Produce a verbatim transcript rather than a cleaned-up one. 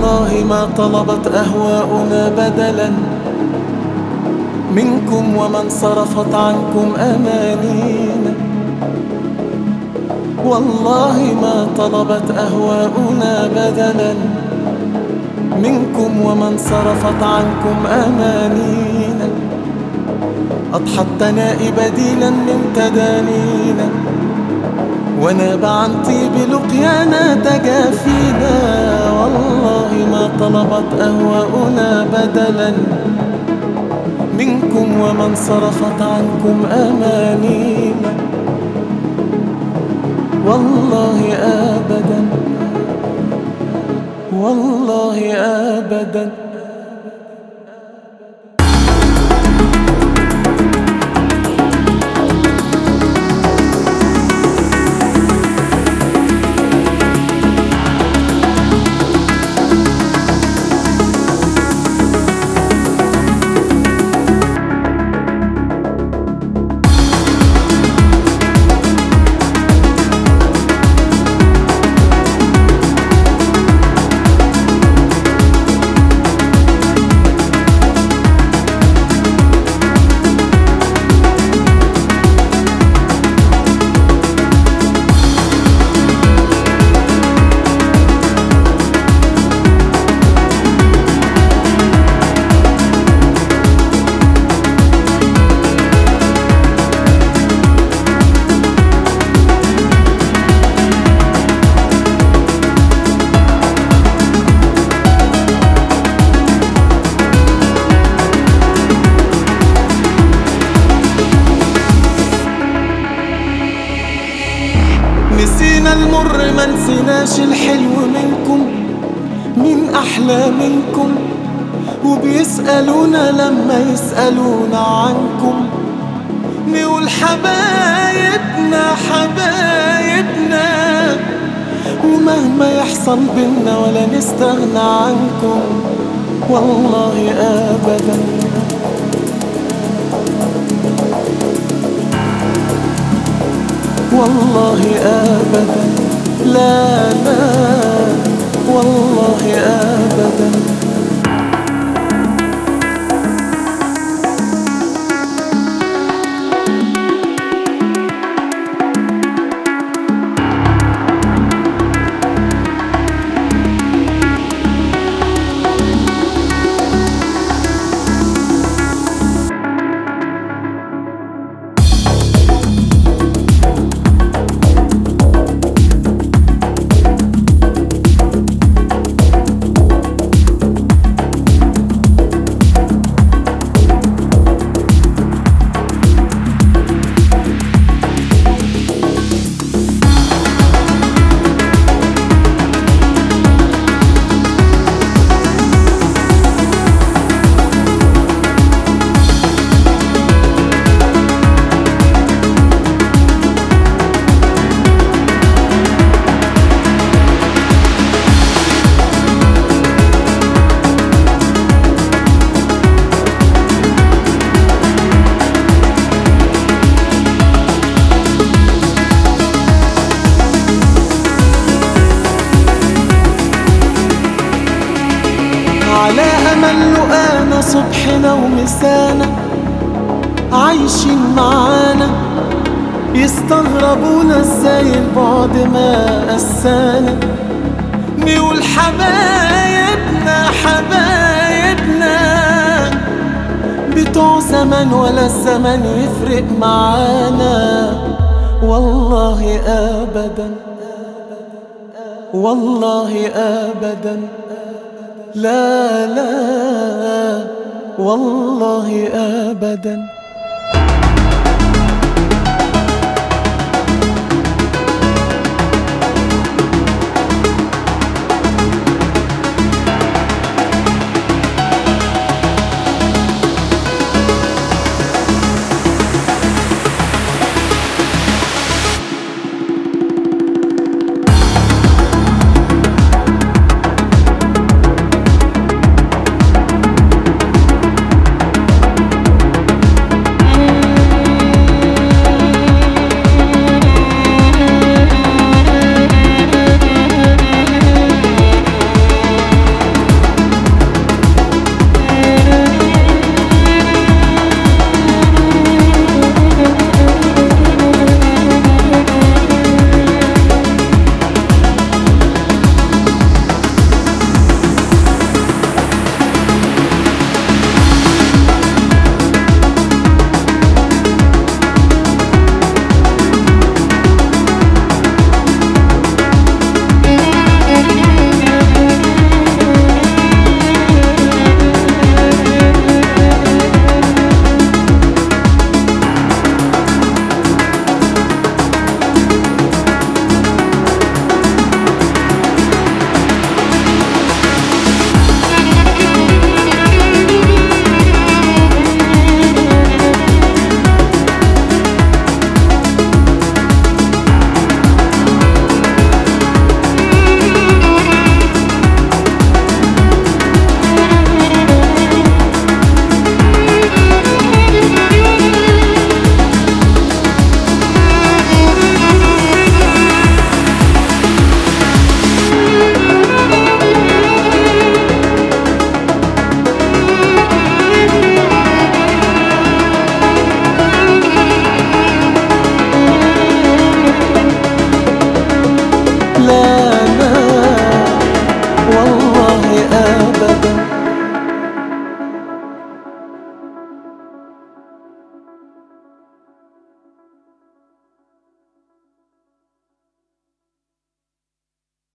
والله ما طلبت أهواؤنا بدلا منكم ومن صرفت عنكم أمانينا. والله ما طلبت أهواؤنا بدلا منكم ومن صرفت عنكم أمانينا. أضحت تنائي بديلا من تدانينا، وناب عن طيب لقيانا تجافينا. والله ما طلبت أهواؤنا بدلا منكم ومن صرفت عنكم أمانينا. والله أبدا، والله أبدا. نسينا المر ما نسيناش الحلو منكم، مين أحلى منكم؟ وبيسألونا لما يسألونا عنكم، نقول حبايبنا حبايبنا، ومهما يحصل بينا ولا نستغنى عنكم. والله أبدا، والله أبدا، لا لا والله أبدا. على أمل لقانا صبحنا ومسانا عايشين معانا، يستغربونا ازاي البعد ما قسانا. نقول حبايبنا حبايبنا بتوع زمان ولا الزمن يفرق معانا. والله أبدا، والله أبدا، لا لا والله أبدا.